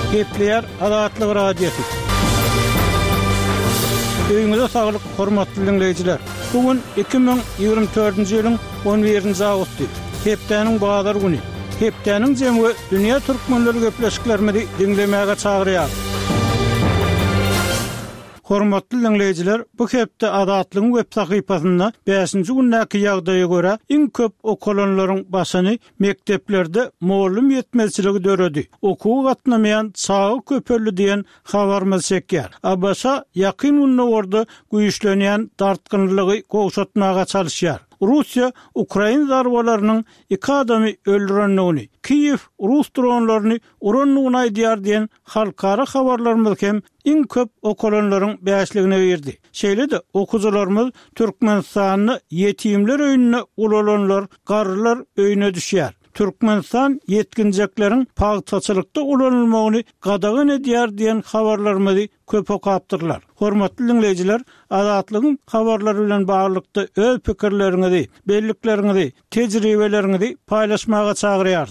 Kepler Adatlyk radiosu. Öňüňize saglyk, hormatly dinleyijiler. Bugün 2024-nji ýylyň 11-nji awgusty. Hepdeniň bazar güni. Hepdeniň jemgy dünýä türkmenleri köpleşiklerini dinlemäge çagyrýar. Hormatly dinleyijiler, bu hepde Adatlyň web sahypasynda 5-nji günnäki ýagdaýa görä iň köp okulanlaryň başyny mekteplerde muallim ýetmezçiligi döredi. Okuw gatnamaýan çağı köpelli diýen habarymyz çekýär. Abaşa ýakyn günne orada güýçlenýän dartgynlygy gowşatmaga çalışýar. Russiya Ukraina zarbalarynyň 2 adamy öldürenligini, Kiyev Rus dronlaryny uranlygyny aýdýar diýen halkara habarlarymyz hem iň köp okulanlaryň bäşligine berdi. Şeýle-de okuwçylarymyz Türkmenistanyny ýetimler öýüne ulalanlar, garrylar öýüne düşýär. Türkmenistan yetkinjekleriň pagtaçylykda ulanylmagyny gadagyn edýär diýen habarlarymyzy köp okapdyrlar. Hormatly dinleyijiler, Adatlygyň habarlary bilen baglykda öz pikirleriňizi, belliklerinizi, tejribelerinizi paýlaşmaga çagyrýar.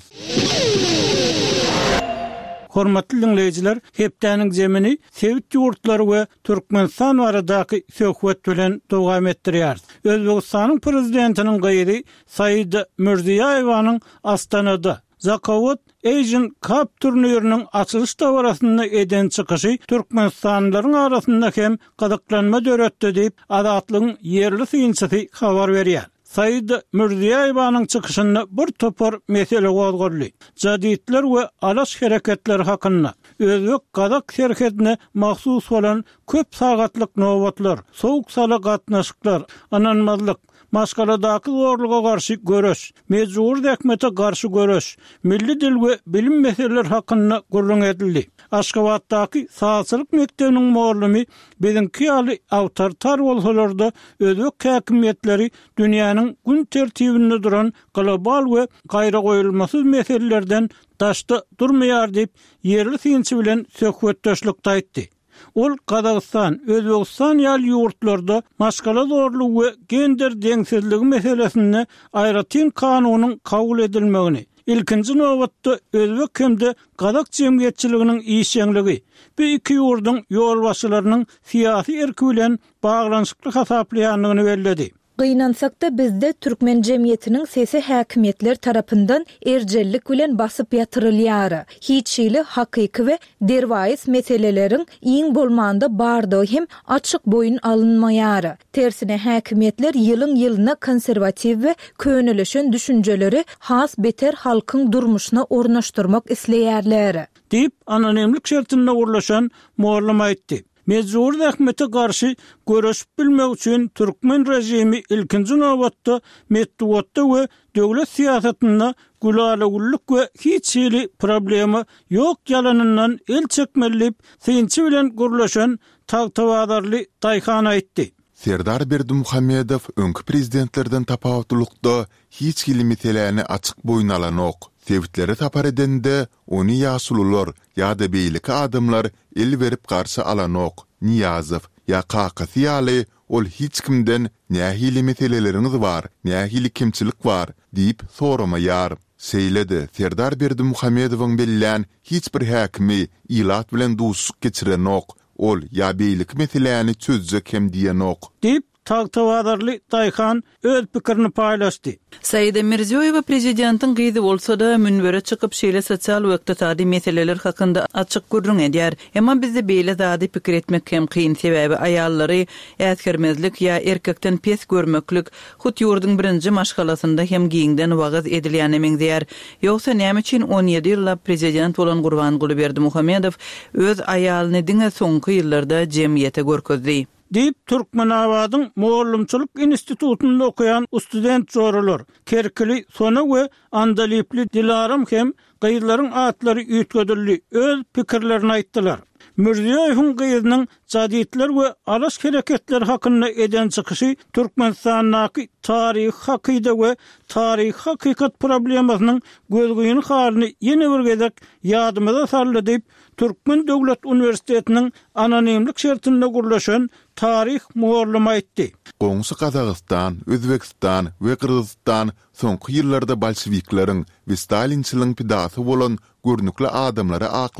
Hormatly dinleyijiler, hepdeniň jemini Sewit ýurtlary we Türkmenistan aradaky söhbet bilen dowam etdirýär. Özbegistanyň prezidentiniň gaýry Said Mirziýoýewiň Astanada Zakowat Asian Cup turnirinin açılış dawrasyna eden çykyşy Türkmenistanlylaryň arasynda hem gadaklanma döretdi diýip Adatlygyň ýerli synçysy habar berýär. Said Mirziýoýewiň çykyşyny bir topar mesele gozgorly. Jadidler we alaş hereketleri hakynda özbek gadak hereketine mahsus bolan köp sagatlyk nowatlar, soğuk sala gatnaşyklar, ananmazlyk, maşgaladaky zorluga garşy görüş, mejbur häkmete garşy görüş, milli dil we bilim meseleleri hakynda gurrun edildi. Aşgabatdaky sağçylyk mektebiniň muallimi biziňki ýaly awtoritar bolsalarda özbek häkimetleri dünýäniň gün tertibinde duran global we gaýra goýulmasyz meselelerden daşda durmaýar diýip ýerli synçy bilen söhbetdeşlikde aýtdy. Ol Kazakistan, Özbekistan ýaly ýurtlarda maşgala zorlugy we gender deňsizligi meselesinde aýratyn kanunyň kabul edilmegini, ilkinji nowatda özbek hemde Kazak jemgyýetçiliginiň işeňligi, bu iki ýurduň ýolbaşçylarynyň syýasy erki bilen baglanyşykly hasaplaýanlygyny belledi. Gıynansakda bizde Türkmen cemiyetinin sesi hakimiyetler tarafından ercellik bilen basıp yatırılyarı. Hiçili hakiki ve dervayis meselelerin iň bolmanda bardığı hem açık boyun alınmayarı. Tersine hakimiyetler yılın yılına konservativ ve könülüşün düşünceleri has beter halkın durmuşuna ornaştırmak isleýärleri. Deyip anonimlik şertinde urlaşan muallym aýtdy. Mejbur häkmete garşy görüşip bilmek üçin Türkmen rejimi ilkinji nowatda metduatda we döwlet siýasatynda gülalyglyk we hiçili problemi ýok ýalanynyň el çekmelip synçy bilen gurlaşan tagtawadarly Taýhan aýtdy. Serdar Berdimuhammedow öňkü prezidentlerden tapawutlykda hiç kili meselelerini açyk boyun alan ok. Sevitleri tapar edende onu ýaşulular ýa-da beýleki adamlar el berip garşy alan ok. Niýazow ýa Kakasy ýaly ol hiç kimden nähili meseleleriniz bar, nähili kimçilik bar diýip soramaýar. Seýledi Serdar Berdimuhammedowyň bilýän hiç bir häkimi ilat bilen duşuk geçiren ok. Ol ýa beýleki meselelerini çözjek hem diýen ok. Diýip tagtawadarly Taýhan öz pikirini paýlaşdy. Said Mirziýoýew prezidentiň gyzy bolsa da münbere çykyp şeýle sosial we ykdysady meseleler hakynda açyk gurrun edýär. Emma bizde beýle zady pikir etmek hem kyn sebebi aýallary äskermezlik ýa erkekden pes görmeklik hut ýurduň birinji maşgalasynda hem giňden wagaz edilýän emengdiýär. Ýogsa näme üçin 17 ýylla prezident bolan Gurbanguly Berdimuhammedow öz aýalyny diňe soňky ýyllarda jemgyýete görkezdi. Deyip Türkmen Awadyň Muallimçilik institutunda okuyan student joralar, Kerkili Sona we Andalipli Dilaram hem gaýlaryň atlary üýtgedildi, öz pikirlerini aýtdylar. Mirziýoýewiň gyzynyň jadidler we alaş hereketleri hakynda eden çykyşy Türkmenistanyň taryh hakyda we taryh hakykat problemasynyň gözgüýüni halyny ýene bir gezek ýadymyza saldy diýip Türkmen Döwlet Uniwersitetiniň anonimlik şertinde gurlaşan taryh muallimi aýtdy. Goňsy Kazakistan, Özbekistan we Kyrgyzstan soňky ýyllarda bolşewiklaryň we Stalinçiliň pidasy bolan görnükli adamlary aklap,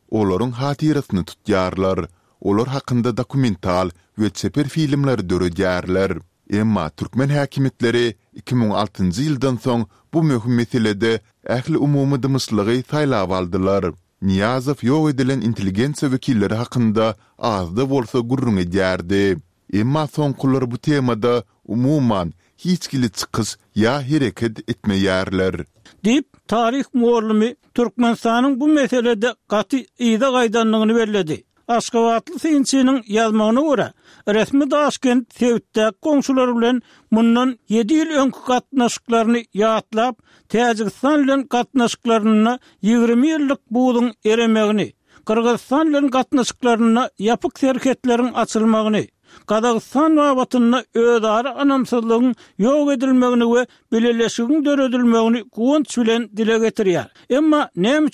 olaryň hatyrasyny tutýarlar. Olar hakynda dokumental we çeper filmler döredýärler. Emma türkmen häkimetleri 2006-njy ýyldan soň bu möhüm meselede ähli umumy dymyşlygy saýlap aldylar. Niyazow ýok edilen intelligensiýa wekilleri hakynda azda bolsa gurrun edýärdi. Emma soňkular bu temada umuman hiç kili çykys ýa hereket etmeýärler. Dip tarih muallimi Türkmenistanyň bu meselede gaty ýyda gaýdanlygyny bellädi. Aşgabatly synçynyň ýazmagyna görä, resmi Daşkent Sewitde goňşular bilen mundan 7 ýyl öňkü gatnaşyklaryny ýatlap, Täjikistan bilen gatnaşyklaryny 20 ýyllyk buýdyň eremegini, Kyrgyzstan bilen gatnaşyklaryny ýapyk serketleriň açylmagyny, Kazakistan wabatyny özara anamsızlygyň ýok edilmegini we beleleşigiň döredilmegini goňç bilen dile getirýär. Emma näme